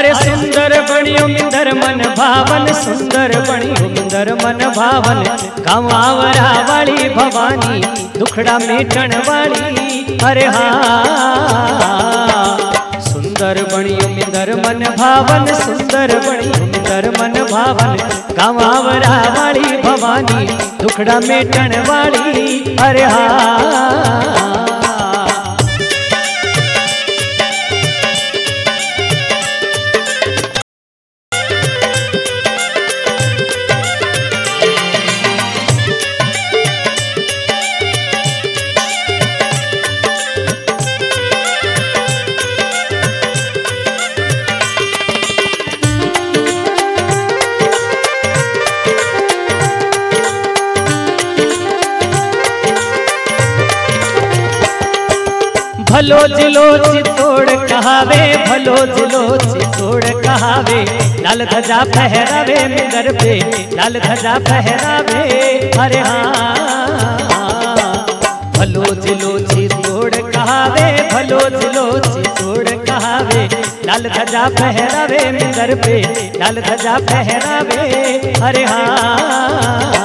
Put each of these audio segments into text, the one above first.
अरे सुंदर बणियो मिंदर मन भावन, सुंदर बणियो मिंदर मन भावन। गांवावरा वाली भवानी दुखड़ा मेटण वाली। अरे हाँ सुंदर बणियो मिंदर मन भावन, सुंदर बणियो मिंदर मन भावन। गांवावरा वाली भवानी दुखड़ा मेटण वाली। अरे हाँ भलो जिलो चितोड़ कहावे, भलो जिलो चितोड़ कहावे। लाल ध्वजा फहरावे मिंदर पे, लाल ध्वजा फहरावे। अरे हाँ भलो जिलो चितोड़ कहावे, भलो जिलो चितोड़ कहावे। लाल ध्वजा फहरावे मिंदर पे, लाल ध्वजा फहरावे। अरे हाँ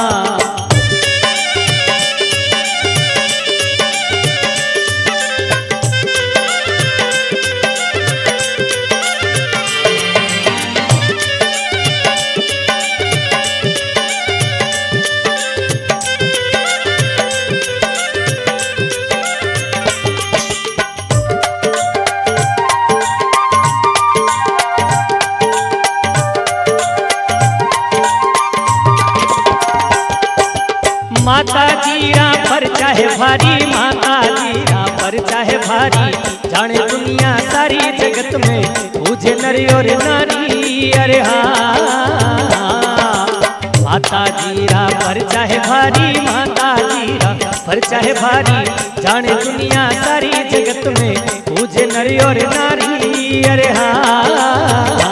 माता जीरा पर चाहे भारी, माता जीरा पर चाहे भारी। जाने दुनिया सारी जगत में पूजे नर और नारी। अरे हाँ माता जीरा पर चाहे भारी, माता जीरा पर चाहे भारी। जाने दुनिया सारी जगत में पूजे नर और नारी। अरे हाँ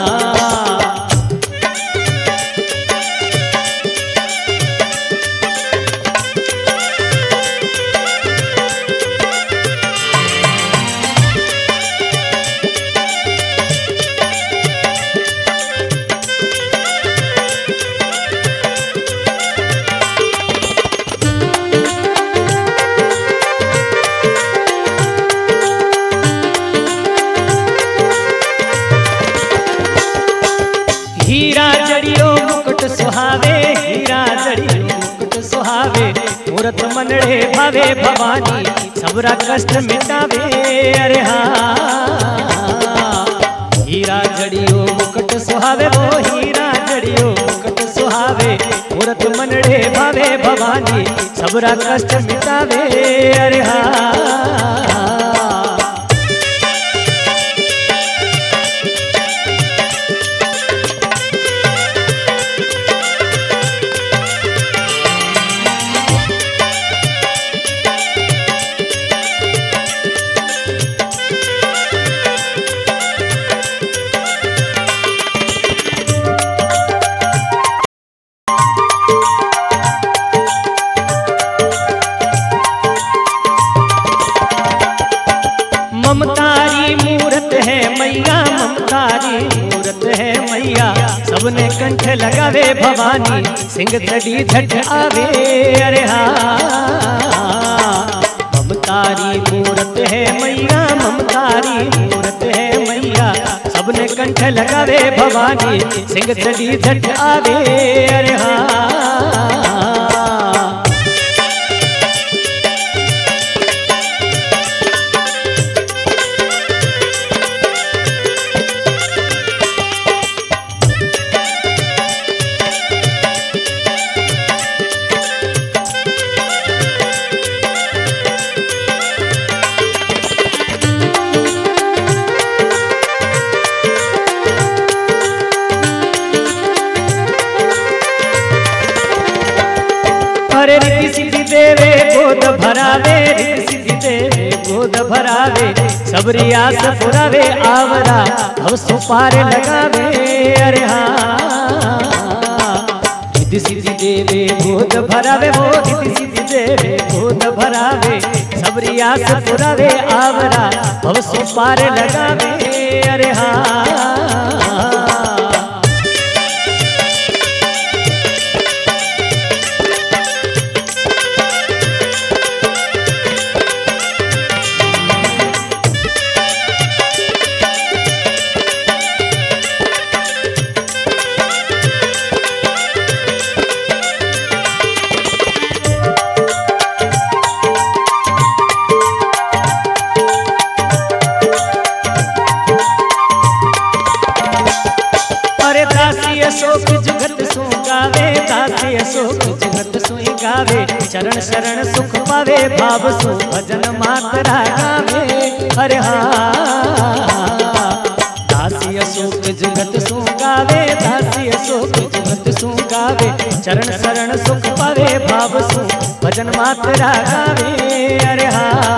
हीरा जड़ियो मुकुट सुहावे, हीरा जड़ियो मुकुट सुहावे। मूरत मनड़े भावे भवानी सबरा कष्ट मिटावे। अरे हाँ हीरा जड़ियो मुकुट सुहावे, वो हीरा जड़ियो मुकुट सुहावे। मूरत मनड़े भावे भवानी सबरा कष्ट मिटावे। अरे हाँ ममतारी मूरत है मैया, ममतारी मूरत है मैया। सबने कंठ लगावे भवानी सिंह तड़ी झट आवे। अरे हाँ ममतारी मूरत है मैया, ममतारी मूरत है मैया। सबने कंठ लगावे भवानी सिंह तड़ी झट आवे। अरे हाँ अरे रिद्धि सिद्धि देवे गोद भरावे, रिद्धि सिद्धि देवे गोद भरावे। सबरी आस पुरावे आवरा अब सुपार लगावे। अरे हाँ रिद्धि सिद्धि देवे गोद भरावे, वो रिद्धि सिद्धि देवे गोद भरावे। सबरी आस पुरावे आवरा अब सुपार लगावे। अरे हाँ अशोक जुगत सु गावे, दासी अशोक जुगत सु गावे, चरण शरण सुख पावे, भाव सु भजन मातरा गावे। अरे दासी अशोक जुगत सु गावे, दासी अशोक जुगत सु गावे, चरण शरण सुख पावे, भाव सु भजन मातरा गावे। अरे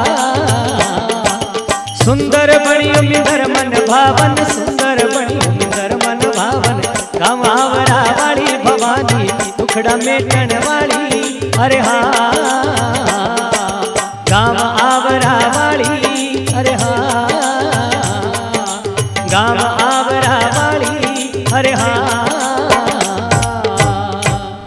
सुंदर बणियो मिंदर मन भावन, सुंदर बणियो मिंदर मन भावन, गाँव आवरा वाली भवानी दुखड़ा मेटन वाली। अरे